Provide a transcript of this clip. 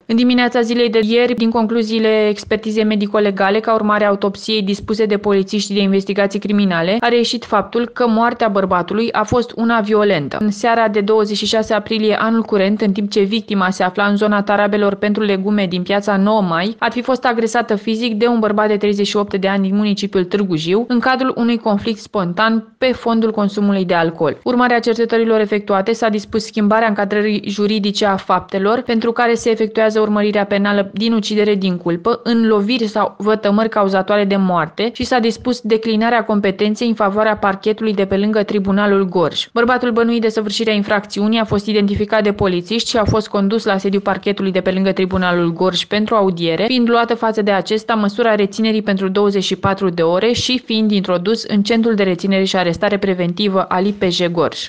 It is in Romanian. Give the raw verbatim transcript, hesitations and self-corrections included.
În dimineața zilei de ieri, din concluziile expertizei medico-legale ca urmare a autopsiei dispuse de polițiști de investigații criminale, a reieșit faptul că moartea bărbatului a fost una violentă. În seara de douăzeci și șase aprilie anul curent, în timp ce victima se afla în zona tarabelor pentru legume din piața nouă mai, ar fi fost agresată fizic de un bărbat de treizeci și opt de ani din municipiul Târgu Jiu, în cadrul unui conflict spontan pe fondul consumului de alcool. Urmarea cercetărilor efectuate s-a dispus schimbarea încadrării juridice a faptelor, pentru care se efectuează urmărirea penală din ucidere din culpă, în loviri sau vătămări cauzatoare de moarte și s-a dispus declinarea competenței în favoarea parchetului de pe lângă Tribunalul Gorj. Bărbatul bănuit de săvârșirea infracțiunii a fost identificat de polițiști și a fost condus la sediul parchetului de pe lângă Tribunalul Gorj pentru audiere, fiind luată față de acesta măsura reținerii pentru douăzeci și patru de ore și fiind introdus în centrul de reținere și arestare preventivă al I P J Gorj.